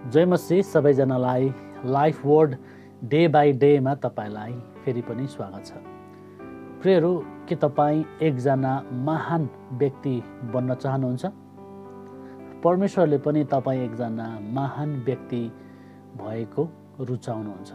जय मसीह सबैजनालाई life word day by डेमा तपाईँलाई फेरि पनि स्वागत छ। प्रियहरू, के तपाईँ एकजना महान व्यक्ति बन्न चाहनुहुन्छ? परमेश्वरले पनि तपाईँ एकजना महान व्यक्ति भएको रुचाउनुहुन्छ।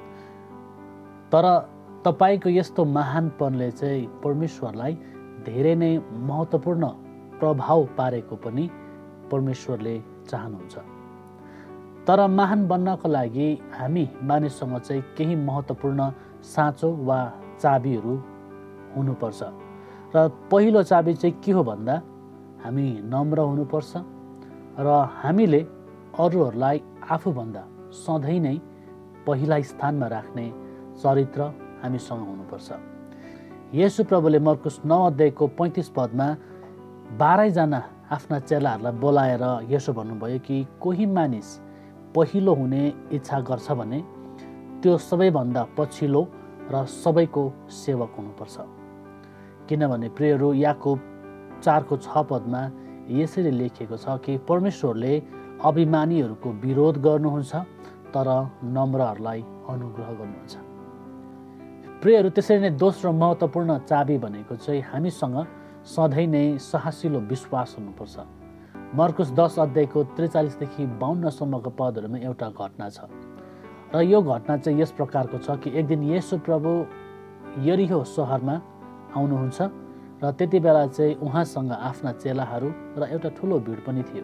तर तपाईँको यस्तो महानपनले चाहिँ परमेश्वरलाई धेरै नै महत्त्वपूर्ण प्रभाव पारेको पनि परमेश्वरले चाहनुहुन्छ। तर महान बन्नको लागि हामी मानिससँग चाहिँ केही महत्त्वपूर्ण साँचो वा चाबीहरू हुनुपर्छ। र पहिलो चाबी चाहिँ के हो भन्दा हामी नम्र हुनुपर्छ र हामीले अरूहरूलाई आफूभन्दा सधैँ नै पहिला स्थानमा राख्ने चरित्र हामीसँग हुनुपर्छ। येशू प्रभुले मर्कुस 9 अध्यायको 35 पदमा 12 जना आफ्ना चेलाहरूलाई बोलाएर यसो भन्नुभयो कि कोही मानिस पहिलो हुने इच्छा गर्छ भने त्यो सबैभन्दा पछिल्लो र सबैको सेवक हुनुपर्छ। किनभने प्रियहरू, याकोब 4:6 पदमा यसरी लेखिएको छ कि परमेश्वरले अभिमानीहरूको विरोध गर्नुहुन्छ तर नम्रहरूलाई अनुग्रह गर्नुहुन्छ। प्रियहरू, त्यसरी नै दोस्रो महत्त्वपूर्ण चाबी भनेको चाहिँ हामीसँग सधैँ नै साहसिलो विश्वास हुनुपर्छ। मर्कुस 10 अध्यायको 43 देखि 52 सम्मको पदहरूमा एउटा घटना छ र यो घटना चाहिँ यस प्रकारको छ कि एक दिन येशू प्रभु यरीहो सहरमा आउनुहुन्छ र त्यति बेला चाहिँ उहाँसँग आफ्ना चेलाहरू र एउटा ठुलो भिड पनि थियो।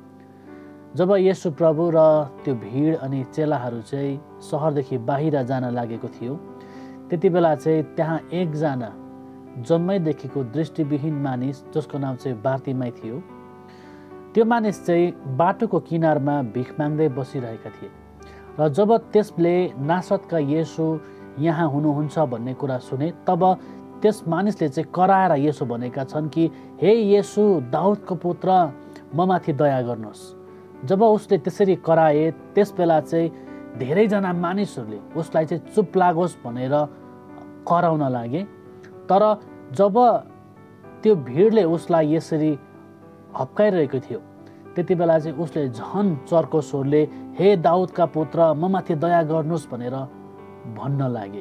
जब येशू प्रभु र त्यो भिड अनि चेलाहरू चाहिँ सहरदेखि बाहिर जान लागेको थियो, त्यति बेला चाहिँ त्यहाँ एकजना जन्मैदेखिको दृष्टिविहीन मानिस जसको नाम चाहिँ बार्तिमाई थियो। त्यो मानिस चाहिँ बाटोको किनारमा भिख माग्दै बसिरहेका थिए र जब त्यसले नासरतका येशू यहाँ हुनुहुन्छ भन्ने कुरा सुने, तब त्यस मानिसले चाहिँ कराएर यसो भनेका छन् कि हे येशू, दाउदको पुत्र, ममाथि दया गर्नुहोस्। जब उसले त्यसरी कराए, त्यस बेला चाहिँ धेरैजना मानिसहरूले उसलाई चाहिँ चुप लागोस् भनेर कराउन लागे। तर जब त्यो भिडले उसलाई यसरी हप्काइरहेको थियो, त्यति बेला चाहिँ उसले झन् चर्को स्वरले हे दाउदका पुत्र, ममाथि दया गर्नुहोस् भनेर भन्न लागे।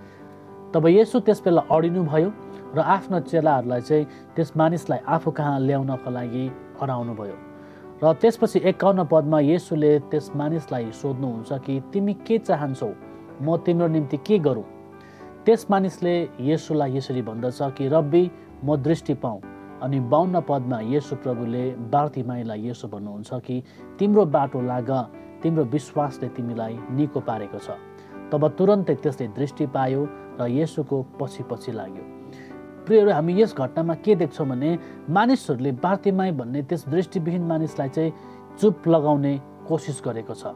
तब येशू त्यस बेला अडिनु भयो र आफ्नो चेलाहरूलाई चाहिँ त्यस मानिसलाई आफू कहाँ ल्याउनको लागि हराउनु भयो। र त्यसपछि 51 पदमा येशूले त्यस मानिसलाई सोध्नुहुन्छ कि तिमी के चाहन्छौ, म तिम्रो निम्ति के गरौँ? त्यस मानिसले येशूलाई यसरी भन्दछ कि रब्बी, म दृष्टि पाऊँ। अनि 52 पदमा येशू प्रभुले बार्तिमाईलाई यसो भन्नुहुन्छ कि तिम्रो बाटो लाग, तिम्रो विश्वासले तिमीलाई निको पारेको छ। तब तुरन्तै त्यसले दृष्टि पायो र येशूको पछि पछि लाग्यो। प्रियहरू, हामी यस घटनामा के देख्छौँ भने मानिसहरूले बार्तिमाई भन्ने त्यस दृष्टिविहीन मानिसलाई चाहिँ चुप लगाउने कोसिस गरेको छ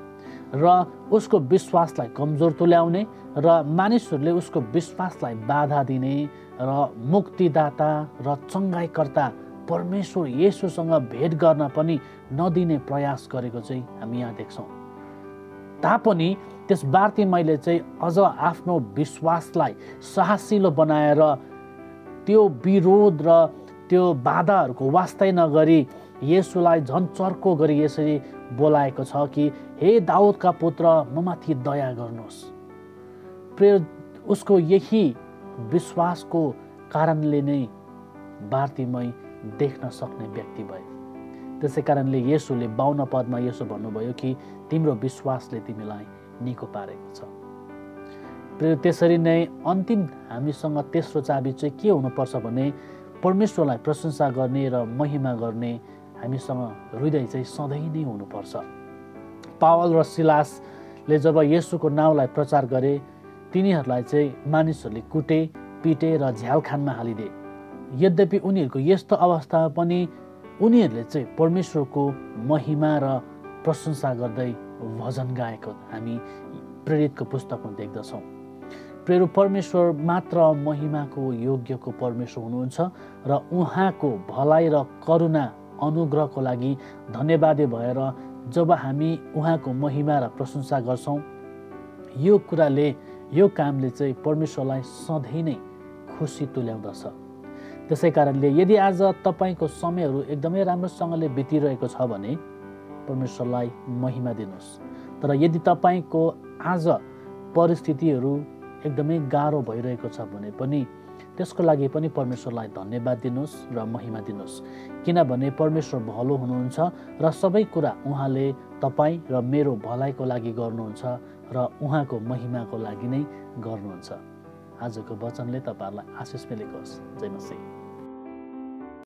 र उसको विश्वासलाई कमजोर तुल्याउने र मानिसहरूले उसको विश्वासलाई बाधा दिने र मुक्तिदाता र चङ्गाइकर्ता परमेश्वर येशूसँग भेट गर्न पनि नदिने प्रयास गरेको चाहिँ हामी यहाँ देख्छौँ। तापनि त्यस बार्तिमाईले चाहिँ अझ आफ्नो विश्वासलाई साहसिलो बनाएर त्यो विरोध र त्यो बाधाहरूको वास्तै नगरी येशूलाई झन् चर्को गरी यसरी बोलाएको छ कि हे दाउदका पुत्र, ममाथि दया गर्नुहोस्। प्रिय, उसको यही विश्वासको कारणले नै बार्तिमाई देख्न सक्ने व्यक्ति भए। त्यसै कारणले येशूले 52 पदमा यसो भन्नुभयो कि तिम्रो विश्वासले तिमीलाई निको पारेको छ। प्रिय, त्यसरी नै अन्तिम हामीसँग तेस्रो चाबी चाहिँ के हुनुपर्छ भने परमेश्वरलाई प्रशंसा गर्ने र महिमा गर्ने हामीसँग हृदय चाहिँ सधैँ नै हुनुपर्छ। पावल र सिलासले जब येशूको नाउँलाई प्रचार गरे, तिनीहरूलाई चाहिँ मानिसहरूले कुटे, पिटे र झ्यालखानमा हालिदिए। यद्यपि उनीहरूको यस्तो अवस्थामा पनि उनीहरूले चाहिँ परमेश्वरको महिमा र प्रशंसा गर्दै भजन गाएको हामी प्रेरितको पुस्तकमा देख्दछौँ। प्रिय, परमेश्वर मात्र महिमाको योग्यको परमेश्वर हुनुहुन्छ र उहाँको भलाइ र करुणा अनुग्रहको लागि धन्यवादी भएर जब हामी उहाँको महिमा र प्रशंसा गर्छौँ, यो कुराले, यो कामले चाहिँ परमेश्वरलाई सधैँ नै खुसी तुल्याउँदछ। त्यसै कारणले यदि आज तपाईँको समयहरू एकदमै राम्रोसँगले बितिरहेको छ भने परमेश्वरलाई महिमा दिनुहोस्। तर यदि तपाईँको आज परिस्थितिहरू एकदमै गाह्रो भइरहेको छ भने पनि त्यसको लागि पनि परमेश्वरलाई धन्यवाद दिनुहोस् र महिमा दिनुहोस्, किनभने परमेश्वर भलो हुनुहुन्छ र सबै कुरा उहाँले तपाईँ र मेरो भलाइको लागि गर्नुहुन्छ र उहाँको महिमाको लागि नै गर्नुहुन्छ। आजको वचनले तपाईँहरूलाई आशिष मिलेको होस्। जय मसीह।